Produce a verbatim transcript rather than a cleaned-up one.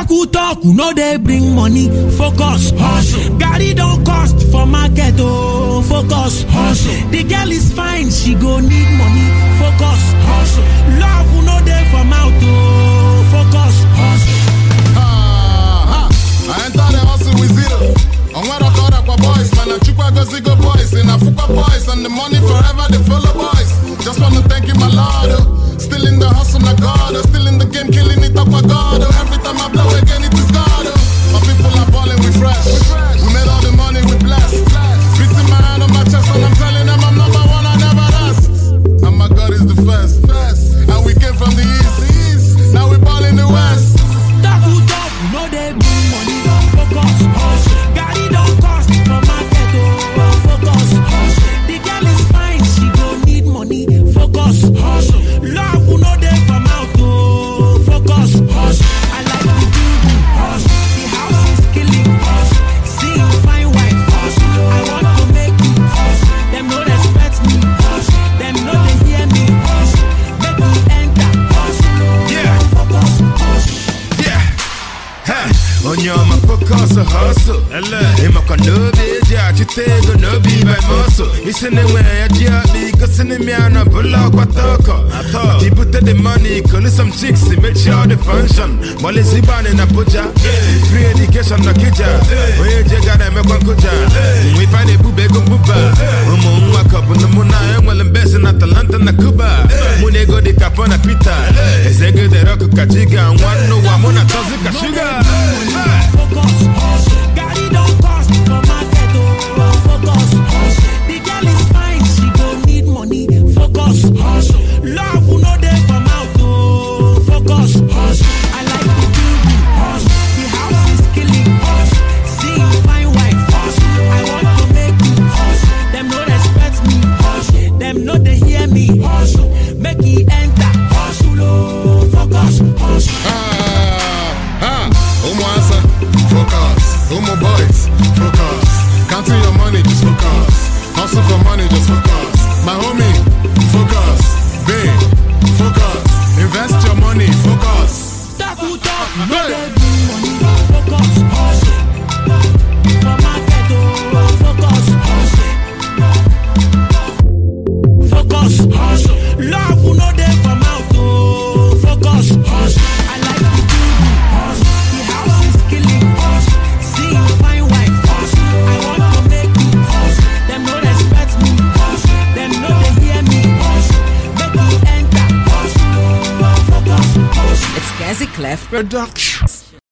who talk, who know they bring money. Focus, hustle. Gary don't cost for market, oh. Focus, hustle. The girl is fine, she go need money. Focus, hustle. Love who know they for mouth, oh. Focus, hustle. Ah, I enter the hustle with zero. I'm where I call up boys, man. I chukwa go zigo boys, and I fuck boys, and the money forever they follow boys. Just wanna thank you, my lord. Oh. Still in the hustle, my God. Oh. Still in the game, killing it up, my God. Oh. Every time I blow again, it is God. Oh. My people are balling, we fresh. We made all the money, we blessed. Beating my hand on my chest, and I'm telling them I'm number one, I never rest. And my God is the first. And we came from the east. Now we ball in the west. Talk who talk, you know they bring money. Focus, hustle. Gary don't cost for market, oh. Focus, hustle. The girl is fine, she gon' need money. Focus, hustle. Love who know they from out, oh. Focus, hustle. I like the building, hustle. The house is killing, hustle. See fine wife, hustle. I want to make it, hustle. Them no respect me, hustle. Them no they hear me, hustle. Make me enter, hustle. Yeah. Focus, hustle. Yeah. Ha. On your my focus a hustle. In my canoe, yeah, you take a no be my muscle. It's in the way I just because in the man a bullock what talk. He put the money, call some chicks, he make sure the function. While it's ban in a puja, free education na kija. When you got a make one kuja, we find a bube go buba. Umu waka on the muna, and well investing at Atlanta na Cuba. Mune go the capona pita. Is a good rock kajiga and one no one on a toxic sugar. Focus, hustle. Gary don't cost for market, oh. Focus, hustle. The girl is fine, she gon' need money. Focus, hustle. Love who know they from out, oh. Focus, hustle. I like the building, hustle. The house is killing, hustle. See fine wife, hustle. I want to make it, hustle. Them no respect me, hustle. Them no they hear me, hustle. Make it enter, hustle, oh. Focus, hustle. Ah, ah, Umu answer, focus. Umu boys, focus. Counting your money, just focus. Hustle for money, just focus. My homie, focus. Big, focus. Invest your money, focus. Talk who talk, you know they bring money. Focus, hustle. For market, oh. Focus, hustle. Focus, hustle. Love who know they from out, oh. Focus, hustle. I like the building, hustle. The house is killing, hustle. See fine wife, hustle. I want to make it, hustle. Them no respect me, hustle. Them no they hear me, hustle. Make me enter, hustle. Focus, hustle. It's Kazi Clef Production.